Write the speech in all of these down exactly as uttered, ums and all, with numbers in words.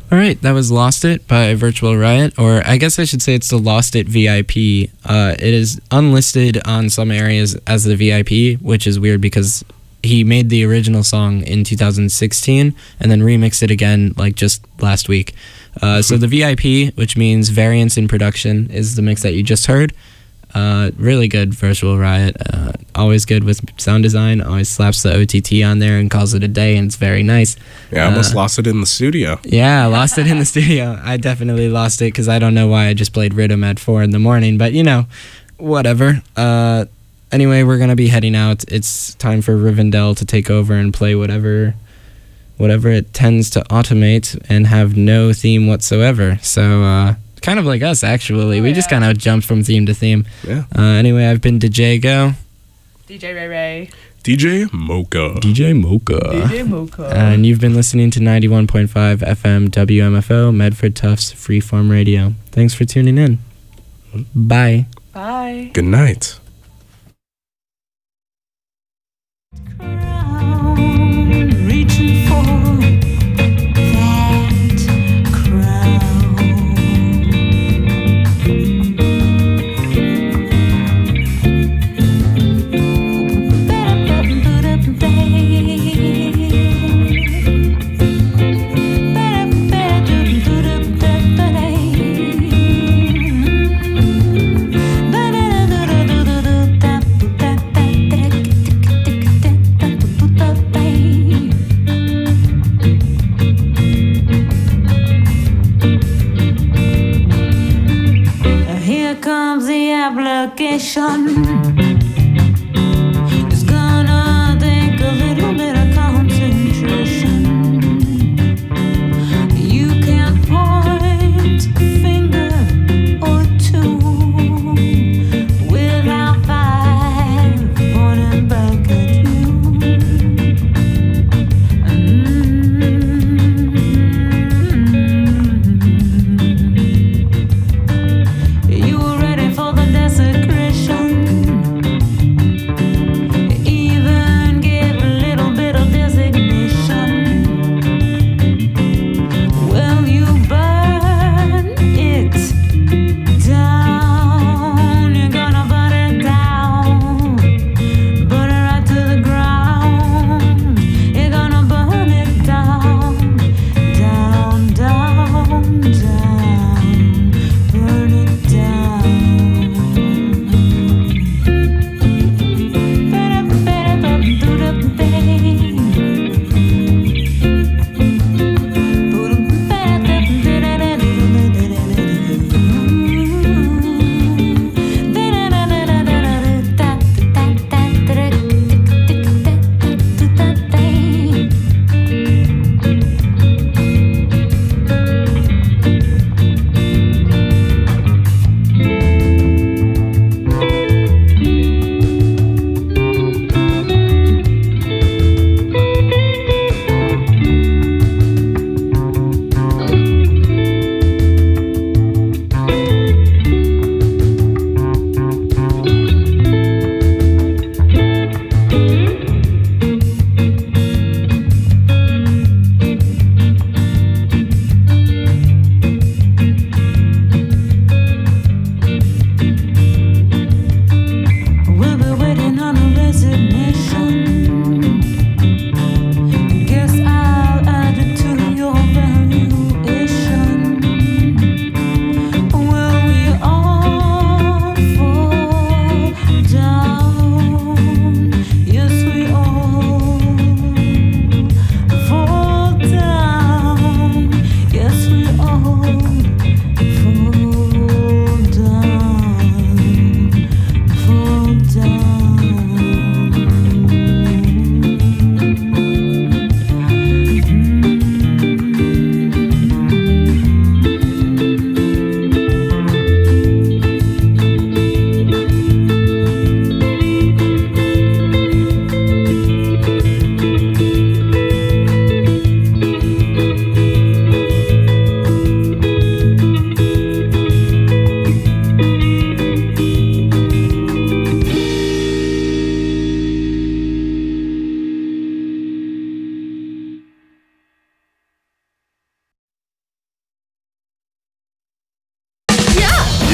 All right, that was Lost It by Virtual Riot, or I guess I should say it's the Lost It V I P. Uh, it is unlisted on some areas as the V I P, which is weird because he made the original song in two thousand sixteen and then remixed it again like just last week. Uh, so the V I P, which means Variance in Production, is the mix that you just heard. Uh, really good Virtual Riot. Uh, always good with sound design. Always slaps the O T T on there and calls it a day, and it's very nice. Yeah, I almost uh, lost it in the studio. Yeah, I lost it in the studio. I definitely lost it because I don't know why I just played Rhythm at four in the morning, but you know, whatever. Uh, anyway, we're gonna be heading out. It's time for Rivendell to take over and play whatever, whatever it tends to automate and have no theme whatsoever. So. Uh, Kind of like us, actually. Oh, we yeah. just kind of jumped from theme to theme. Yeah. Uh, anyway, I've been D J Go. D J Ray Ray. D J Mocha. D J Mocha. D J Mocha. And you've been listening to ninety-one point five F M W M F O, Medford Tufts Freeform Radio. Thanks for tuning in. Bye. Bye. Good night. Reaching for that crown. Here comes the application. It's gonna take a little bit of concentration. You can point a finger or two without five pointing back at you. You were ready for the desecration.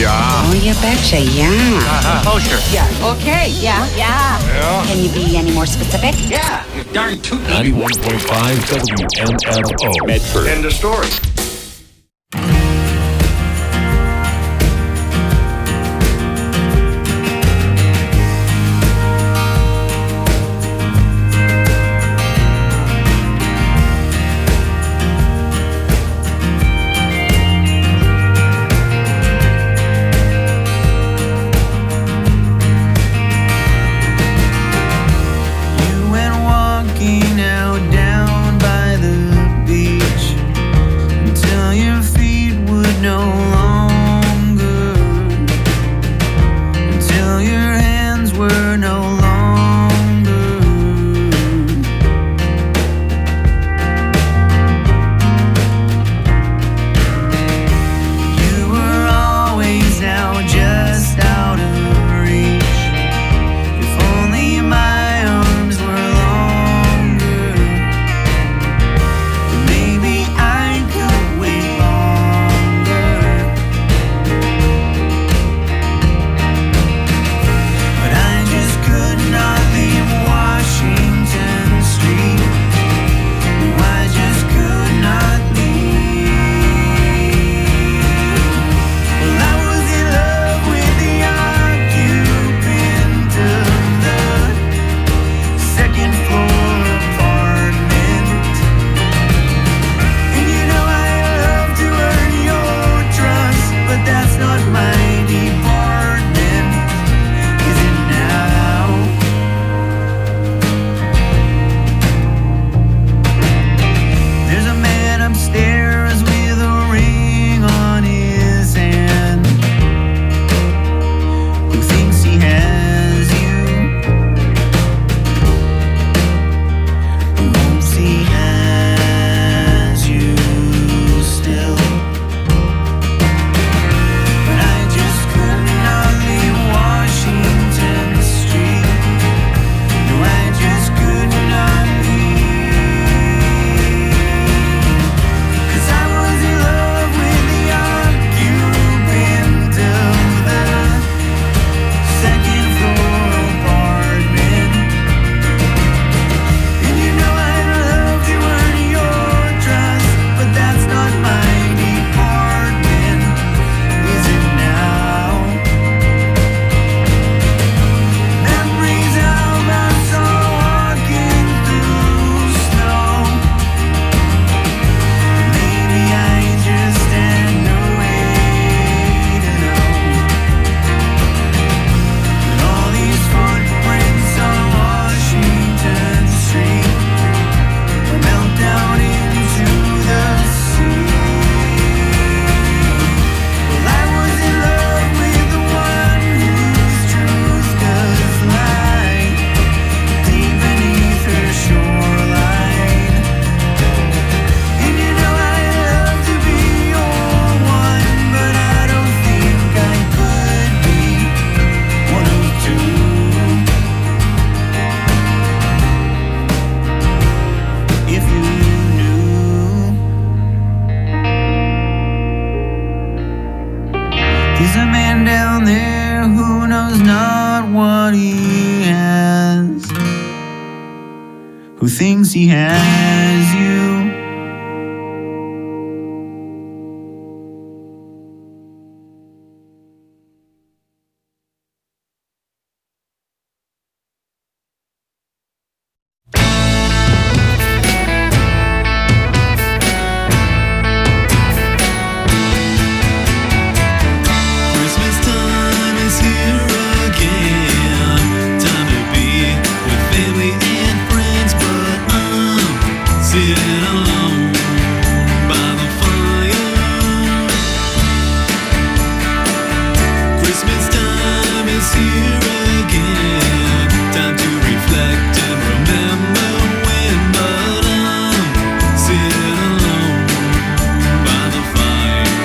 Yeah. Oh, you betcha, yeah. Kosher. Yeah. Okay, yeah. Yeah. Yeah. Can you be any more specific? Yeah. You darn tootin'. ninety-one point five W M L O. Medford. End of story. You went walking out down by the beach until your feet would no longer, until your hands were no longer. You were always now just out of reach. If only my arms were longer, then maybe I could wait longer. But I just could not leave Washington Street. No, I just could not leave. Well, I was in love with the occupant of the second floor apartment. And you know I love to earn your trust, but that's not my department, is it now? There's a man upstairs with a ring on his hand who thinks he has you, who hopes he has you still. But I just could not leave Washington Street. No, I just could not leave. 'Cause I was in love with the occupant of the second floor apartment. And you know I'd love to earn your trust, but that's not my department, is it now? Memories of us all walking through snow. Maybe I just had no way to know that all these footprints on Washington Street will melt down into the sea. Well, I was in love with the one whose truth does lie deep beneath her shoreline. And you know I'd love to be your one, but I don't think I could be one of two. If you knew, there's a man down there who knows not what he has, who thinks he has you. Christmas time is here again. Time to be with family and friends, but I'm sitting alone by the fire. Christmas time is here again. Time to reflect and remember when, but I'm sitting alone by the fire.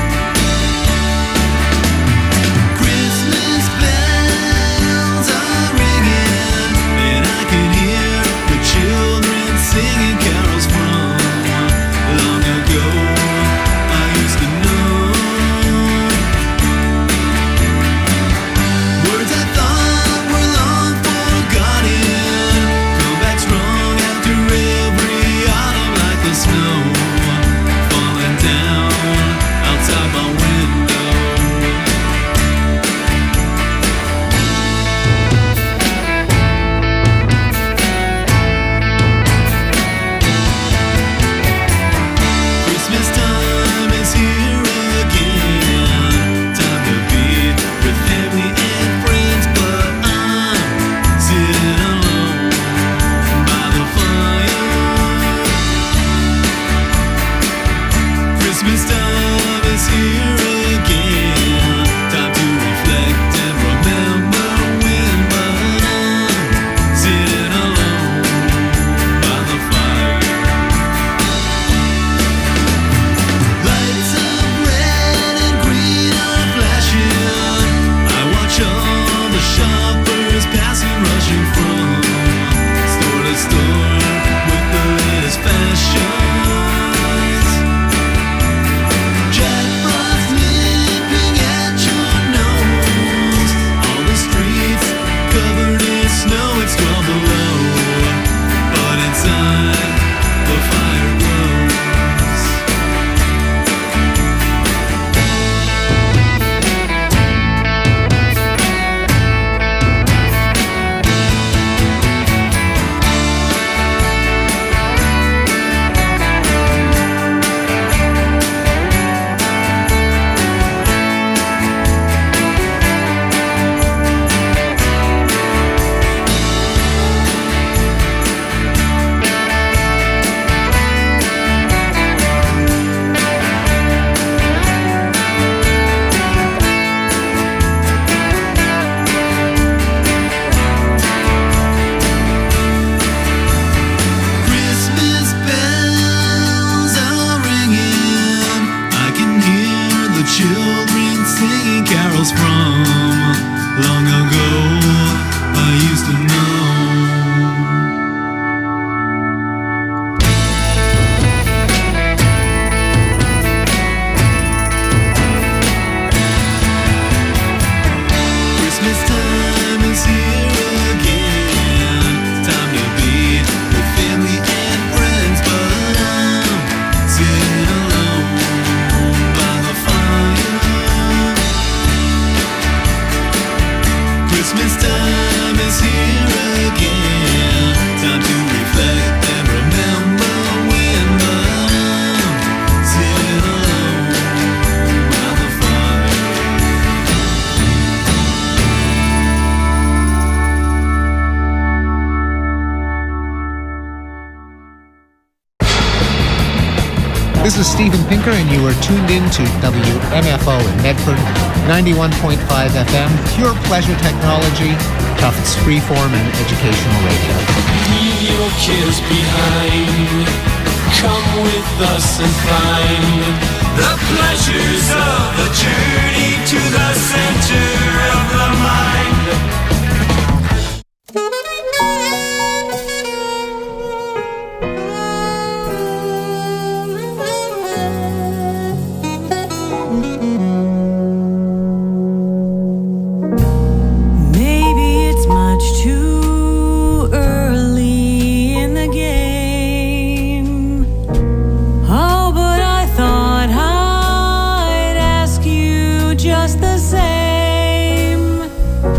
Christmas bells are ringing, and I can hear the children singing carols from This is Steven Pinker, and you are tuned in to W M F O in Medford, ninety-one point five F M, pure pleasure technology, Tufts freeform and educational radio. Leave your cares behind. Come with us and find the pleasures of the journey to the center of the mind. Maybe it's much too early in the game. Oh, but I thought I'd ask you just the same.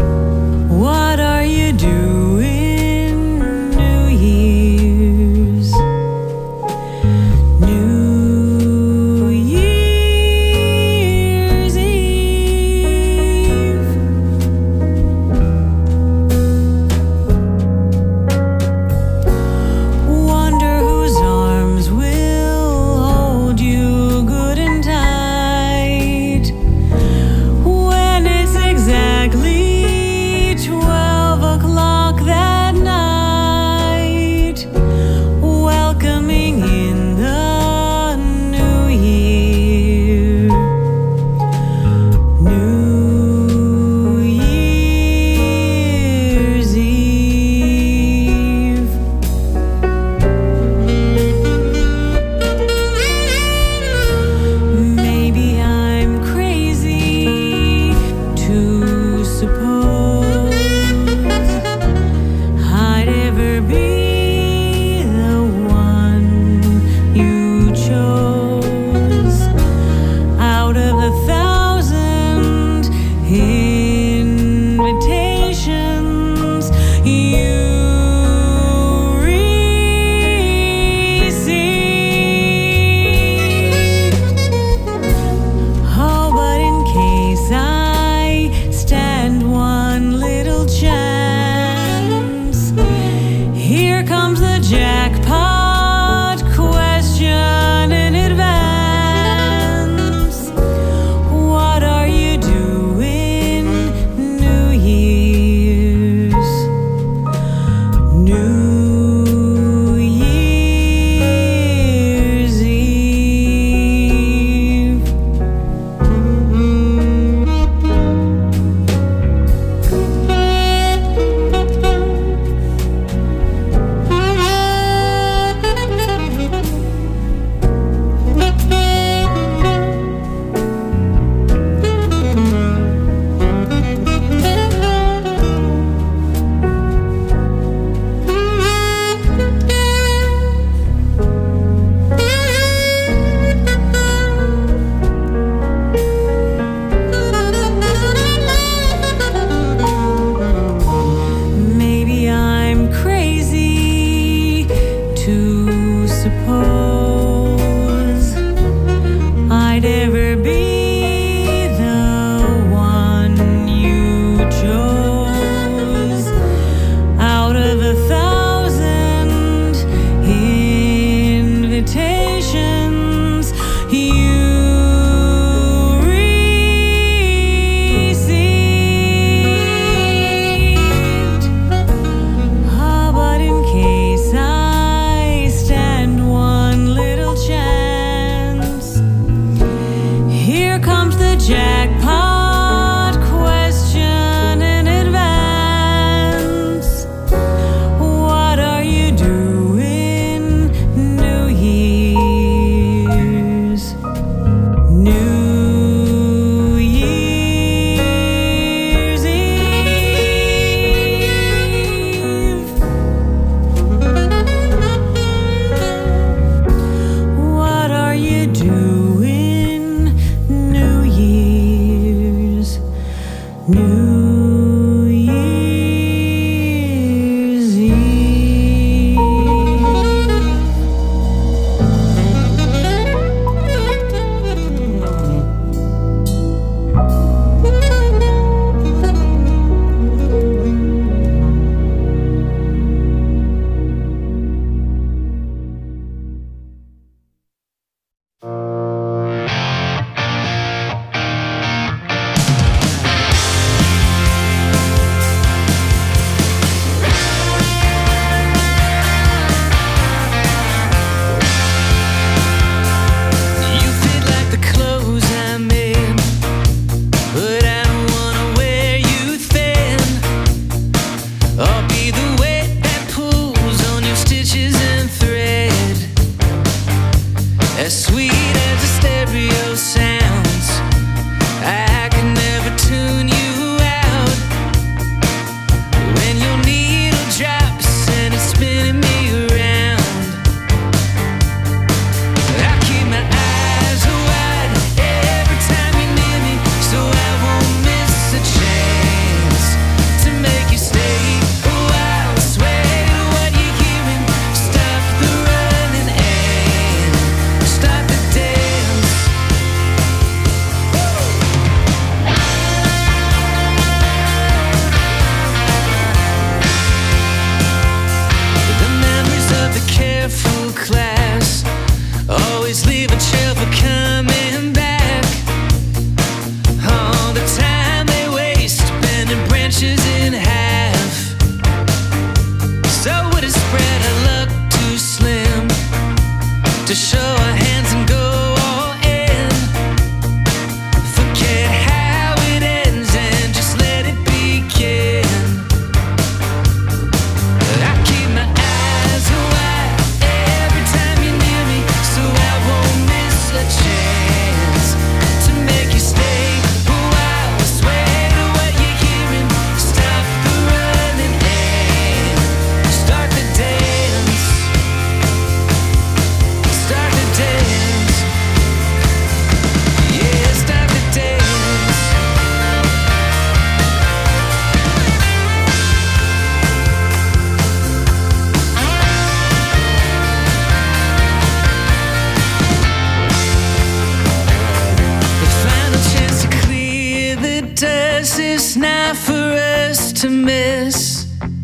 to miss?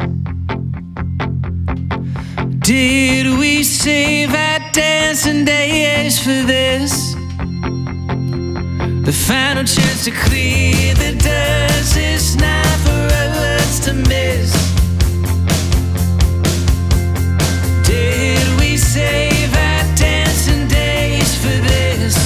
Did we save our dancing days for this? The final chance to clear the dust is not for us to miss. Did we save our dancing days for this?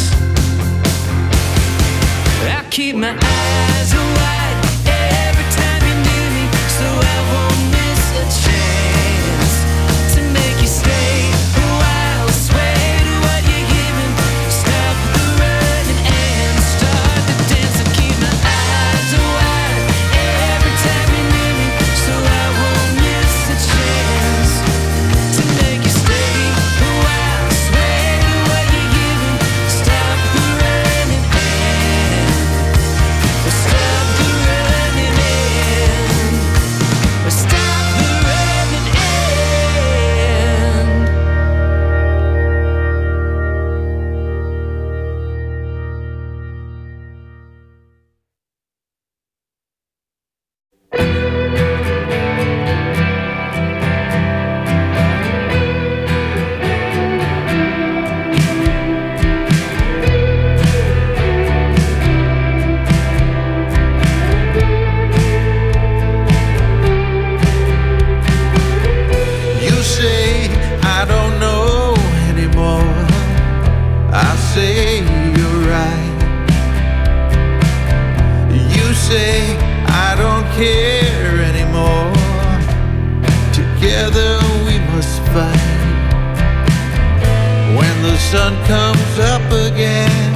I keep my eyes wide every time you're near me, so I won't miss a chance to make you stay a while. Sway to what you're giving, stop the running and start the dance. I keep my eyes wide every time you're near me, so I won't miss a chance to make you stay a while. Sway to what you're giving, stop the running and stop the running and stop the running and. You say I don't know anymore. I say you're right. You say I don't care anymore. Together we must fight. When the sun comes up again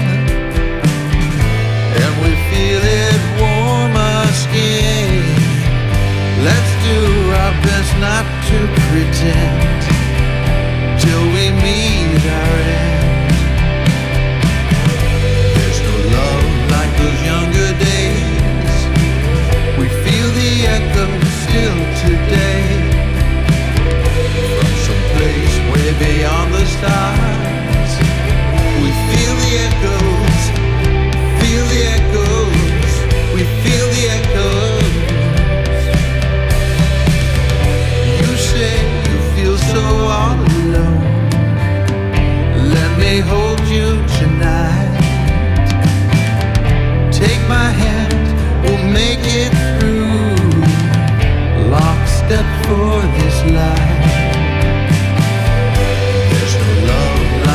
and we feel it warm our skin, let's do our best not to pretend till we meet our end. There's no love like those younger days. We feel the echo still today. From some place way beyond the stars, we feel the echoes, feel the echoes, we feel the echoes. You say you feel so all alone. Let me hold you tonight. Take my hand, we'll make it through. Lockstep for this life. There's no love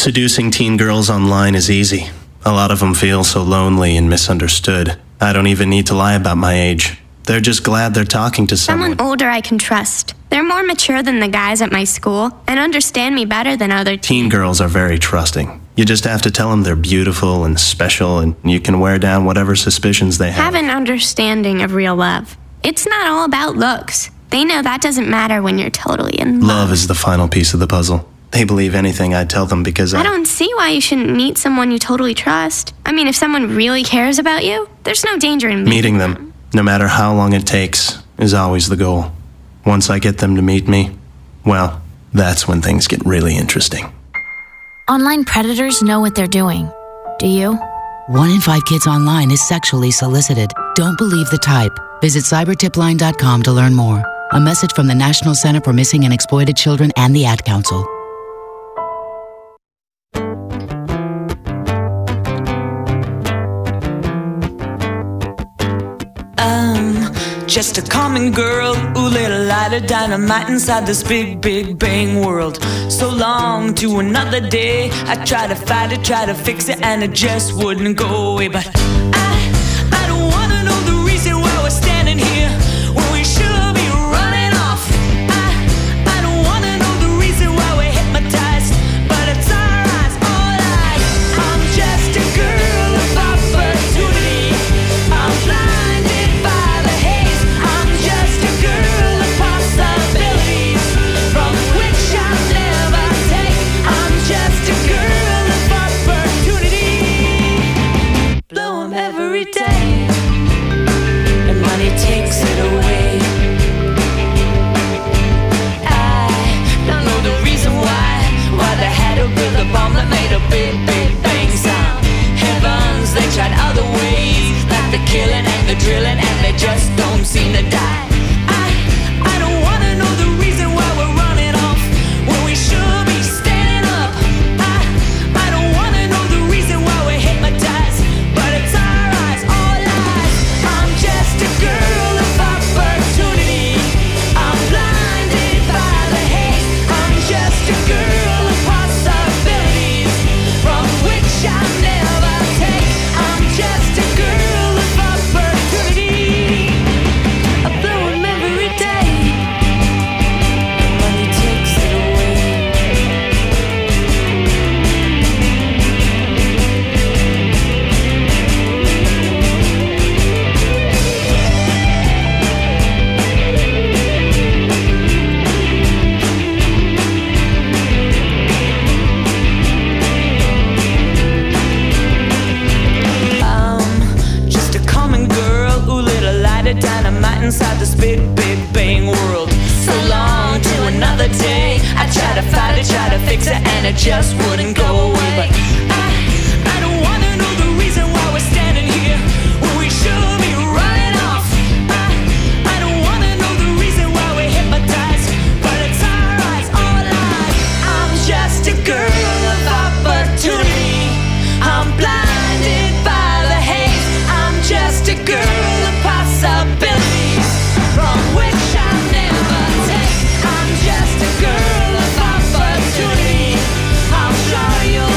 Seducing teen girls online is easy. A lot of them feel so lonely and misunderstood. I don't even need to lie about my age. They're just glad they're talking to someone. Someone older I can trust. They're more mature than the guys at my school and understand me better than other teens. Teen girls are very trusting. You just have to tell them they're beautiful and special, and you can wear down whatever suspicions they have. Have an understanding of real love. It's not all about looks. They know that doesn't matter when you're totally in love. Love is the final piece of the puzzle. They believe anything I tell them because I... I don't see why you shouldn't meet someone you totally trust. I mean, if someone really cares about you, there's no danger in meeting, Meeting them, no matter how long it takes, is always the goal. Once I get them to meet me, well, that's when things get really interesting. Online predators know what they're doing. Do you? One in five kids online is sexually solicited. Don't believe the type. Visit cyber tip line dot com to learn more. A message from the National Center for Missing and Exploited Children and the Ad Council. I'm just a common girl who lit a light of dynamite inside this big, big bang world. So long to another day. I try to fight it, try to fix it, and it just wouldn't go away. But I, I don't wanna know the reason why we're standing here when we should be running off. I, I don't wanna know the reason why we're hypnotized, but it's our eyes, all eyes. I'm just a girl of opportunity. I'm blinded by the haze. I'm just a girl of possibilities from which I'll never take. I'm just a girl of opportunity. Blow 'em every day, and money takes it away. I don't know the reason why, why they had to build a bomb that made a big, big bang sound. Heavens, they tried other ways, like the killing and the drilling, and they just don't seem to die. I, I don't wanna know the reason why we're running off when we should be standing up. I, I don't wanna know the reason why we're hypnotized, but it's our eyes, all eyes. I'm just a girl of opportunity. I'm blinded by the haze. I'm just a girl of possibilities from which I'll never take. I'm just a girl of opportunity. I blow 'em every day. Money takes it away. I'm just a common girl who lit a light of dynamite inside this big, big bang world. So long to another day. I try to fight it, try to fix it, and it just wouldn't go away. But I, I don't wanna know the reason why we're standing here when we should be running off. I, I don't wanna know the reason why we're hypnotized, but it's our eyes, all eyes. I'm just a girl of opportunity. I'm blinded by the haze. I'm just a girl of possibilities from which I'll never take. I'm just a girl of opportunity. I'm sure you'll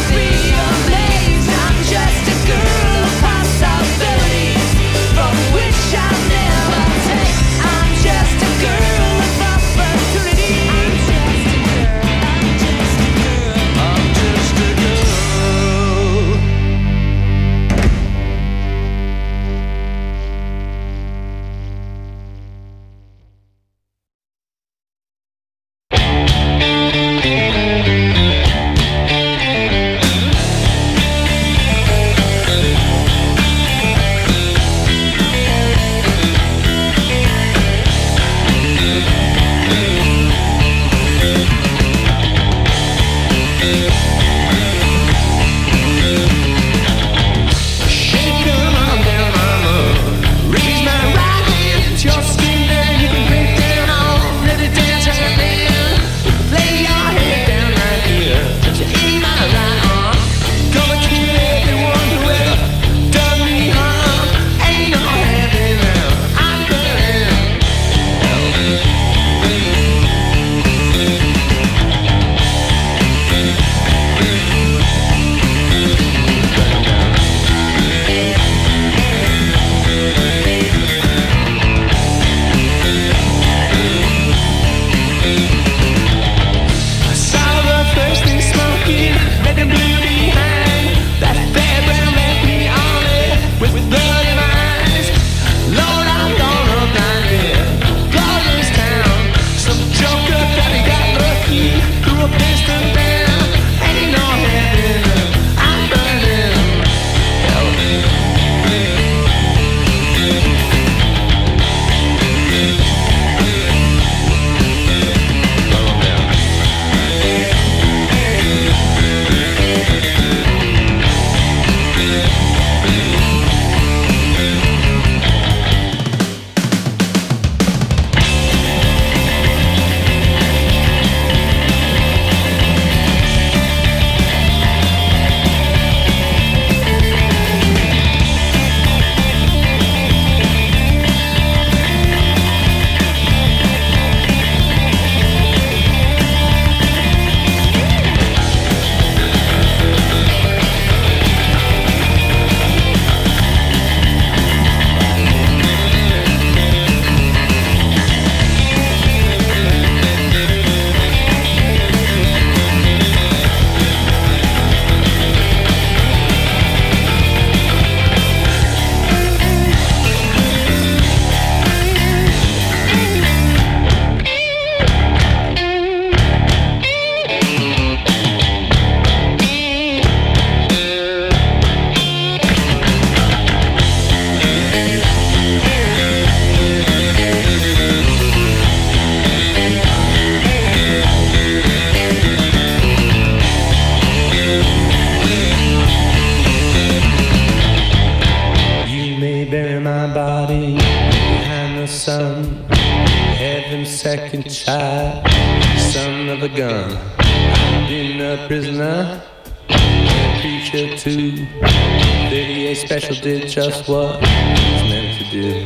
They bury my body behind the sun. Heaven's second child, son of a gun. I've been a prisoner, a preacher too. thirty-eight special did just what it was meant to do.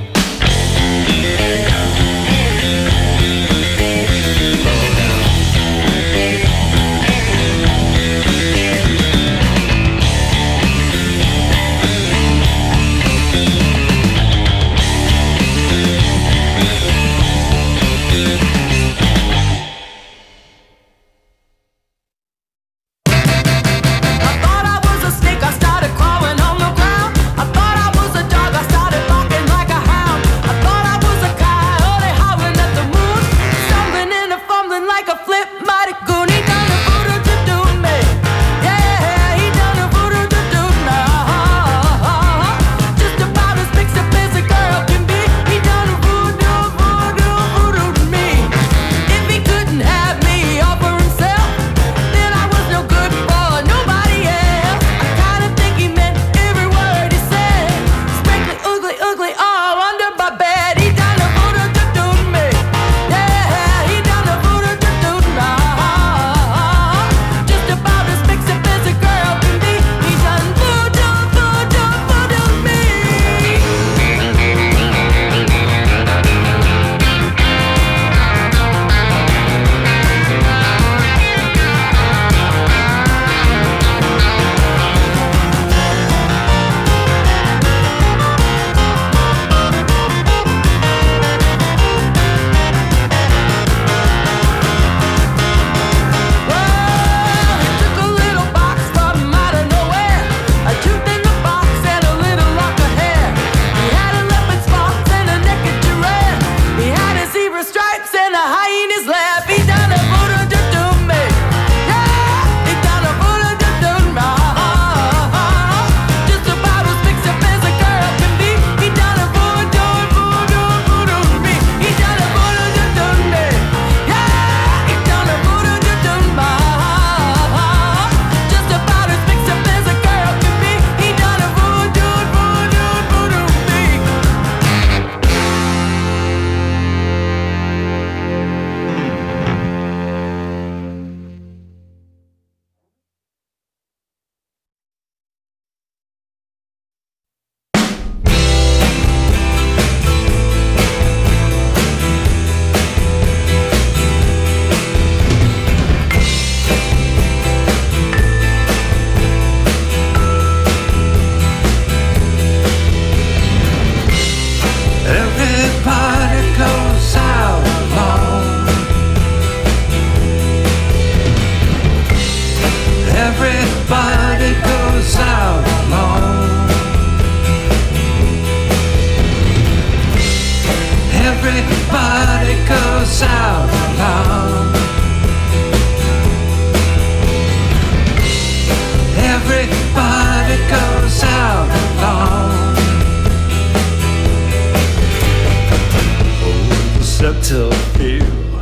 subtle feel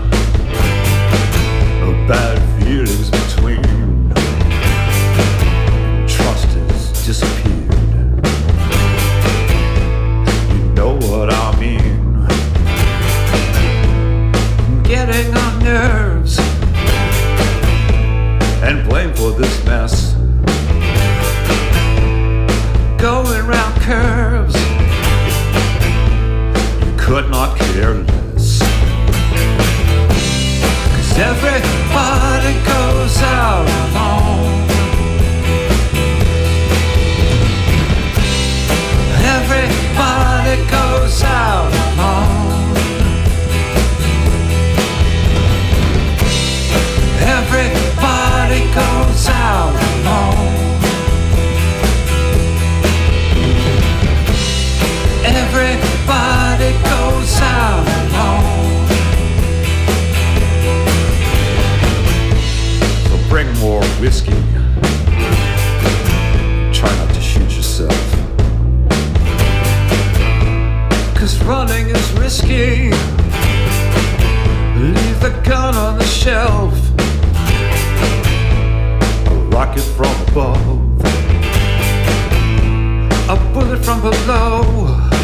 of bad feelings between. Trust has disappeared. You know what I mean. Getting on nerves and blame for this mess. Going round curves, you could not care less. 'Cause everybody goes out alone. Everybody goes out alone. Everybody goes out alone. Everybody goes out alone. So bring more whiskey. Try not to shoot yourself. 'Cause running is risky. Leave the gun on the shelf. A rocket from above. A bullet from below.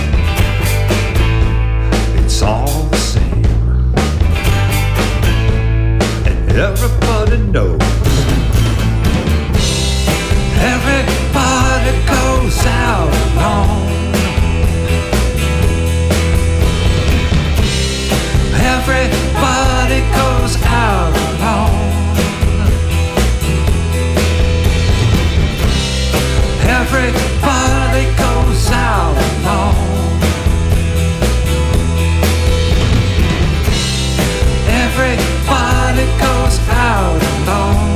Everybody goes out alone. Everybody goes out alone. Everybody goes out alone.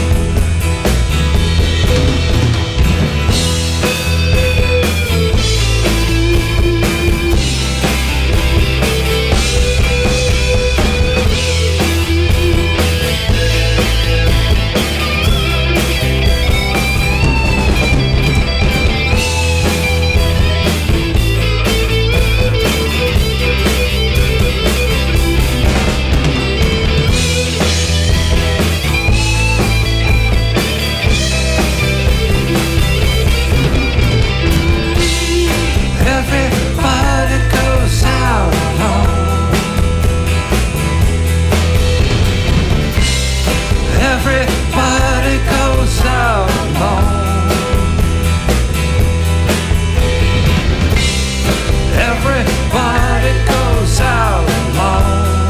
Everybody goes out alone. Everybody goes out alone. Everybody goes out alone.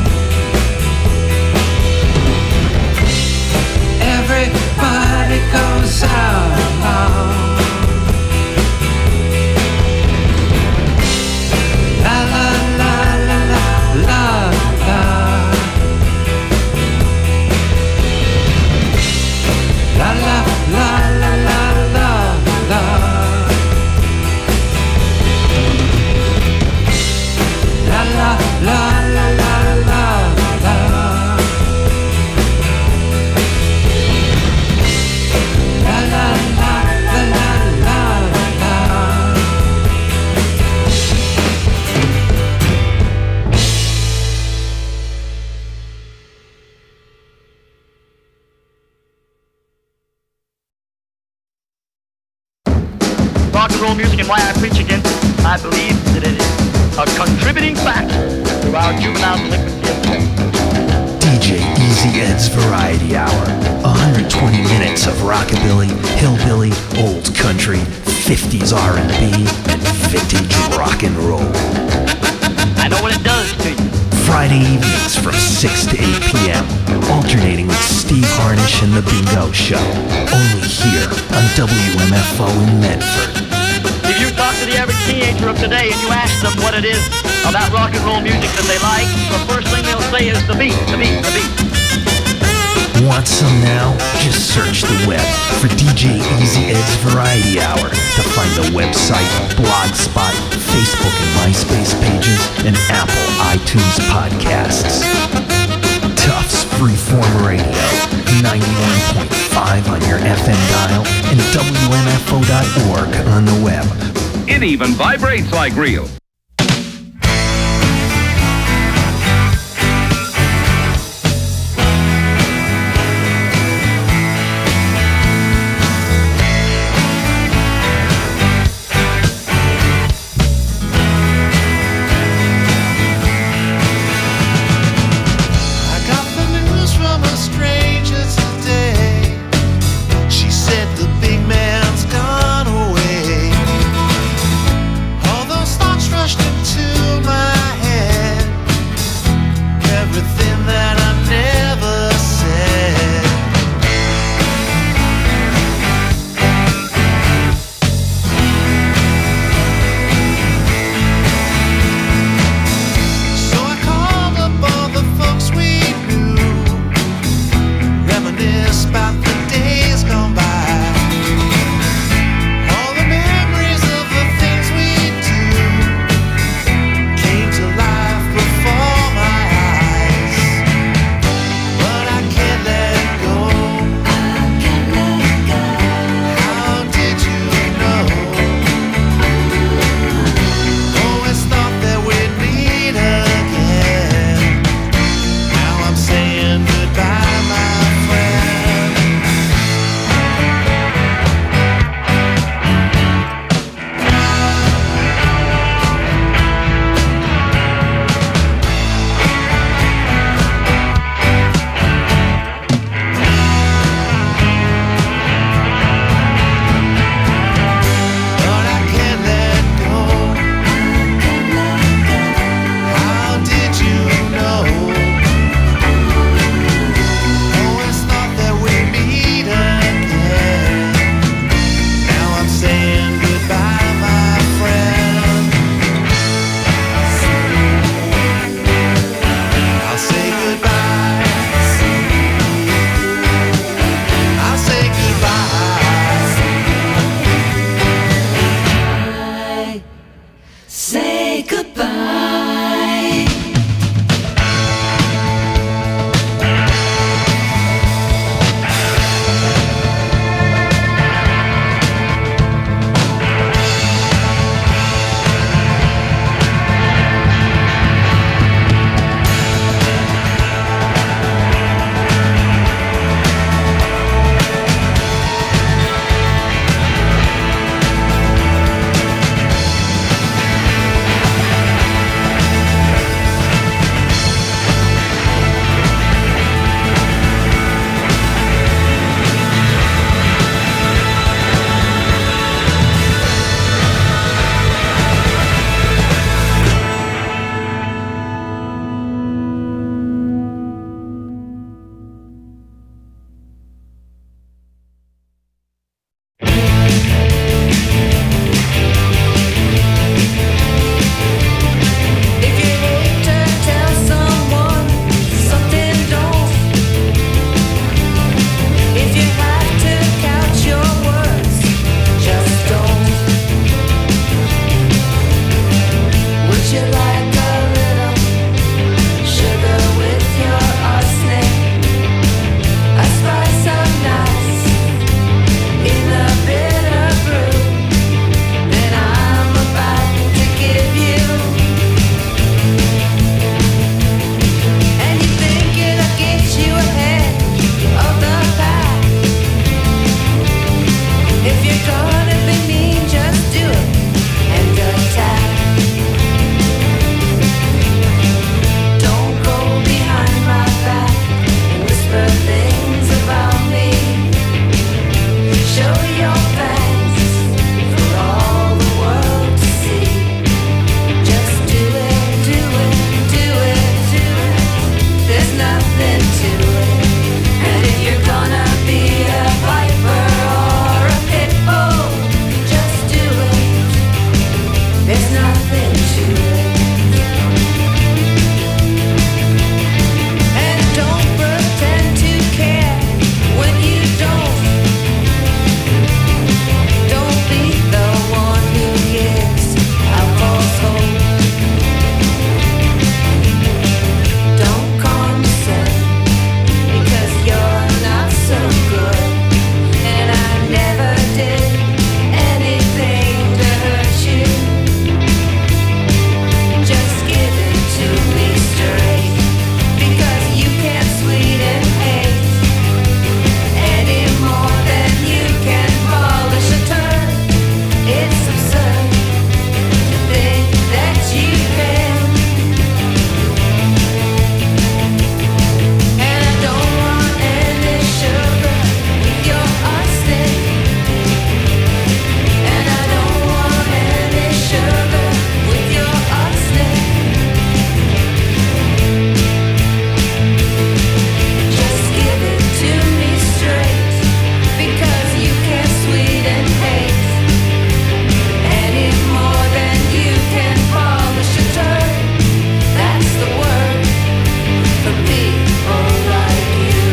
Everybody goes out alone. La la la la la la la. La la la la la la la. La la la la la la la. La la la la la la la. Rock and roll music and why I preach against it. I believe that it is a contributing factor to our juvenile delinquency epidemic. D J Easy Ed's Variety Hour. one hundred twenty minutes of rockabilly, hillbilly, old country, fifties R and B, and vintage rock and roll. I know what it does to you. Friday evenings from six to eight p.m. Alternating with Steve Harnish and The Bingo Show. Only here on W M F O in Medford. If you talk to the average teenager of today and you ask them what it is about rock and roll music that they like, the first thing they'll say is the beat, the beat, the beat. Want some now? Just search the web for D J Easy Ed's Variety Hour to find the website, Blogspot, Facebook and MySpace pages, and Apple iTunes podcasts. Tufts Freeform Radio, ninety-one point five on your F M dial and W M F O dot org on the web. It even vibrates like real. Big man's gone away. All those thoughts nothing to it. And don't pretend to care when you don't. Don't be the one who gives a false hope. Don't condescend because you're not so good. And I never did anything to hurt you. Just give it to me straight because you can't sweeten hate any more than you can polish a turd. It's absurd to think that you can. And I don't want any sugar with your arsenic. And I don't want any sugar with your arsenic. Just give it to me straight because you can't sweeten hate any more than you can polish a turd. That's the word for people like you.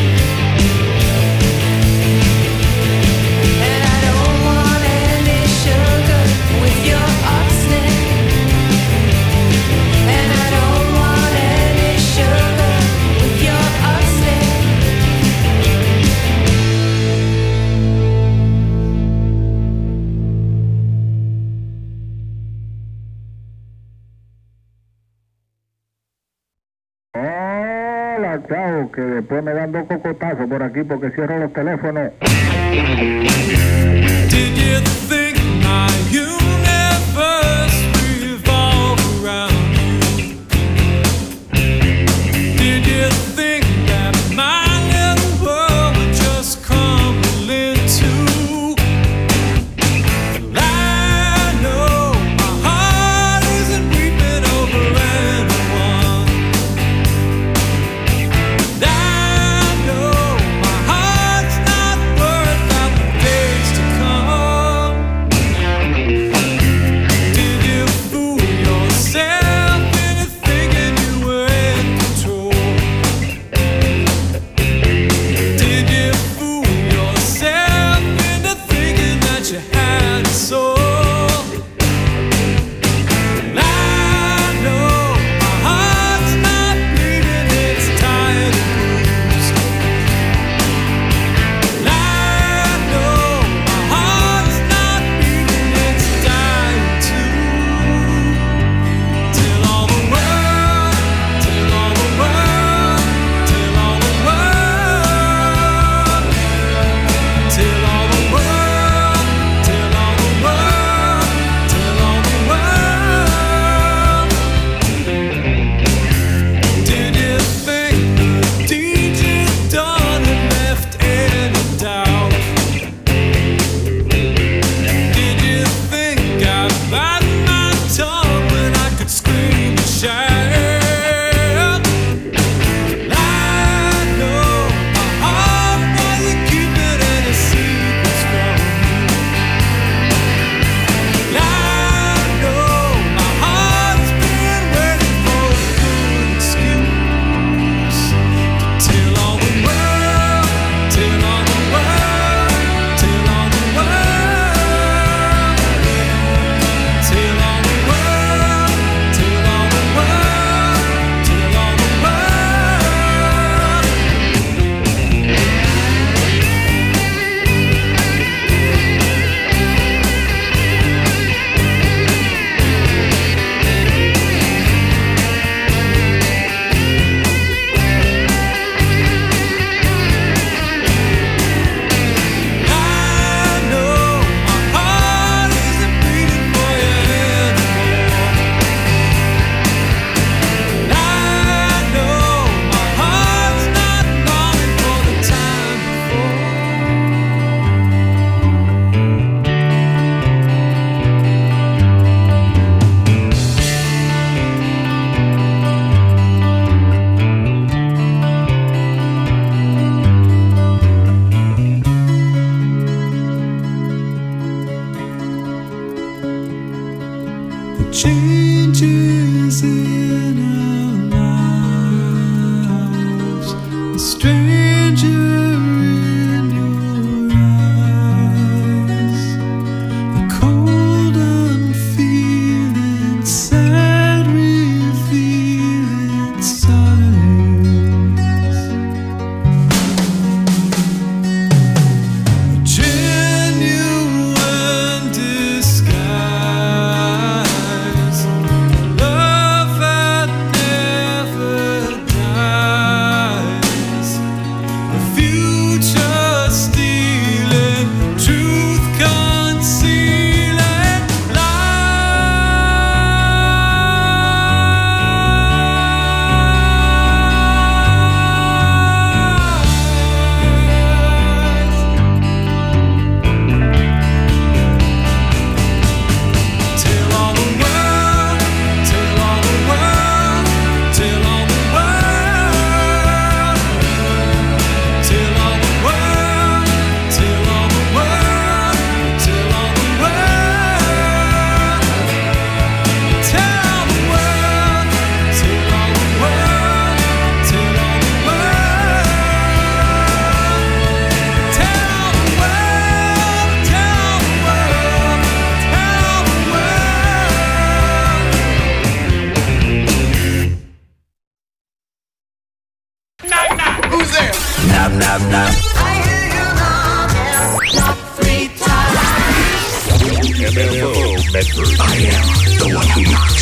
And I don't want any sugar with your arsenic. And I don't want any sugar with your arsenic. Hola, chao, que después me dan dos cocotazos por aquí porque cierro los teléfonos. Did you think my universe revolved around you? Did you think that my little world would just crumble into? Well, I know my heart isn't weeping over anyone. And I know my heart's not worth out the days to come. changes in our lives. A stranger in your eyes. The cold unfeeling, sad revealing signs. A genuine disguise. Love that never dies. The future stealing, truth concealing Tell all the world, tell all the world, tell all the world, tell all the world, tell all the world, tell all the world, tell all the world, tell all the world, tell all the world, tell all the world, tell all the world, tell all the Who's there? Knock, knock, knock. M F O Medford. I am the one who knocks.